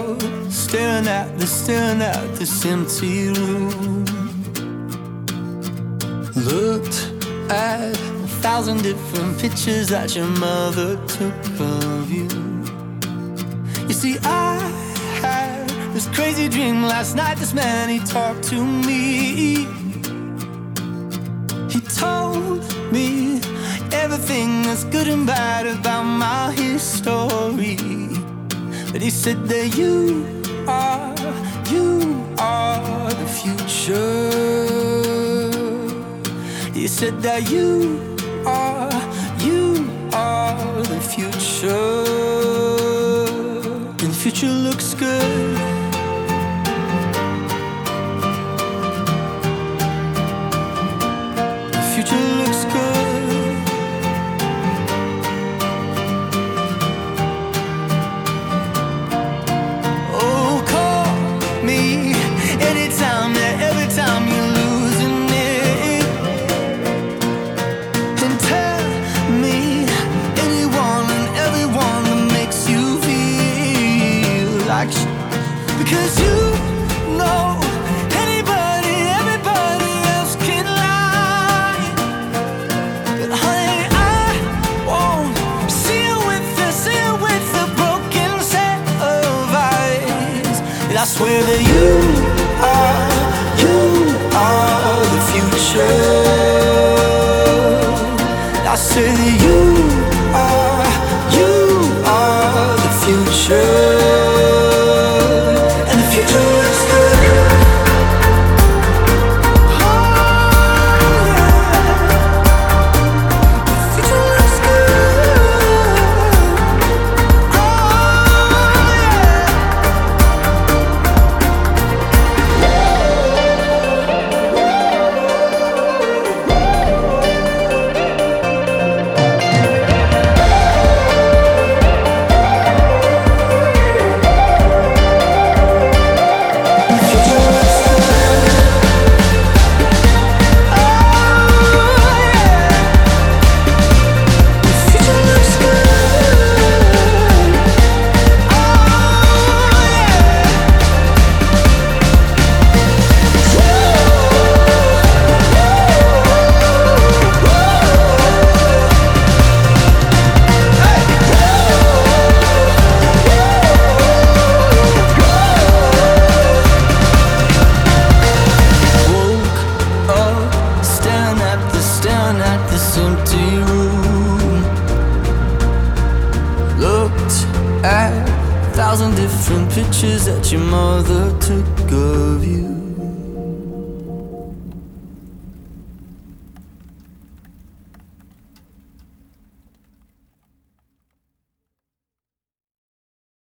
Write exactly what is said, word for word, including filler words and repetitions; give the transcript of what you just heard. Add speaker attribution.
Speaker 1: up, staring at the, staring at this empty room. Looked at a thousand different pictures that your mother took of you. You see, I had this crazy dream last night. This man, he talked to me. He told me everything that's good and bad about my history. But he said that you are, you are the future. He said that you are, you are the future. And the future looks good. The future looks good. Oh, call me anytime, yeah, every time you're losing it. And tell me anyone and everyone that makes you feel like sh- because you know anybody, everybody else can lie. But honey, I won't see you with the, see you with the broken set of eyes. And I swear that you are, you are the future. I say that you are, you are the future. And the future looks good. Oh, yeah. The future looks good. Oh, at a thousand different pictures that your mother took of you.